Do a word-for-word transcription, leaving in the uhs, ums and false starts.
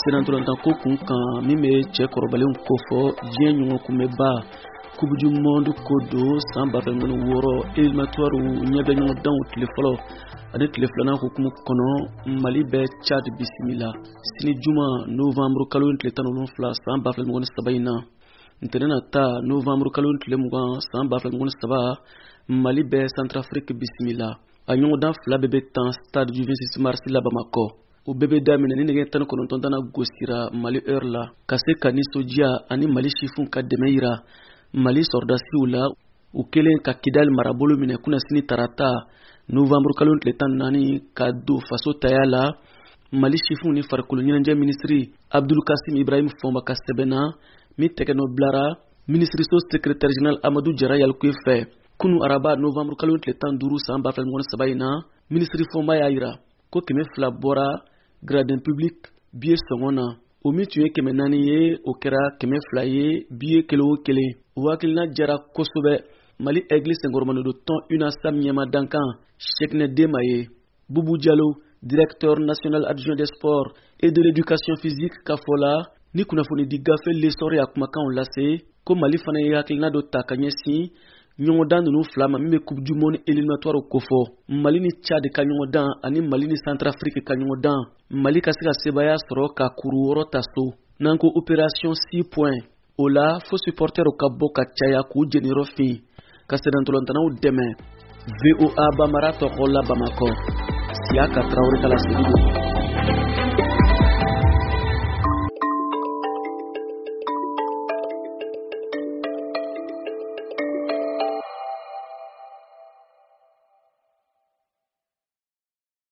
senantolanta ko kun kan min bɛ cɛ kɔrɔbalenw ko fɔ diɲɛ ɲɔgɔn kunbɛba Coupe du Monde ko don san ba fila ani wɔɔrɔ éliminatoire ɲɛbɛ ɲɔgɔn danw tile fɔlɔ ani tile filanan hukumu kɔnɔ Mali bɛ Tchad bisimila sini juma novembre kalo tile tan ni wolonwula san ba fila ani saba in na ntɛnɛn nata novembre kalo tile mugan san ba fila ani saba Mali bɛ Centrafrique bisimila a ɲɔgɔndan fila bɛɛ bɛ tan stade du vingt-six mars la Bamako o bɛɛ bɛ daminɛ ni nɛgɛ tan ni kɔnɔntɔn tana gosira Mali heure la ka se ka nisɔndiya ani Mali sifinw ka dɛmɛ yira Mali sɔrdasiw la u kelen ka Kidali marabolo minɛ kunna sini tarata novembre kalo tile tan ni naani ka don faso taya la Mali sifinw ni farikolo ɲɛnajɛ minisiri Abdul Kasim Ibrahim Fɔnba ka sɛbɛnna min tɛgɛnɔ bilara minisiriso secrétaire général Amadou Jara Yalikoye fɛ kunu araba novembre kalo tile tan ni duuru san ba fila ani saba in na minisiri Fɔnba y'a yira ko kɛmɛ fila bɔra gradin public billet sɔngɔn na o min tun ye kɛmɛ naani ye o kɛra kɛmɛ fila ye billet kelen o kelen o hakilina jara kosɛbɛ Mali Église Senkɔrɔmanodo tɔn UNASAM ɲɛma dankan Cheikhne Demaye Boubou Diallo directeur national adjoint des sports et de l'éducation physique ka fɔ la ni kunnafoni di gafe lesɔrɔ y'a kumakanw lase ko Mali fana ye hakilina dɔ ta ka ɲɛsin ɲɔgɔndan ninnu fila ma min bɛ Coupe du Monde éliminatoire ko fɔ Mali ni Tchad ka ɲɔgɔndan ani Mali ni Centrafrique ka ɲɔgɔndan Mali ka se ka sebaya sɔrɔ ka kuru wɔɔrɔ ta so n'an ko opération six points o la fo supporterw ka bɔ ka caya k'u jeniyɔrɔ fin ka sɛnɛntolantanaw dɛmɛ V O A Bambara tɔgɔ la Bamako Siaka Traoré ka laseli don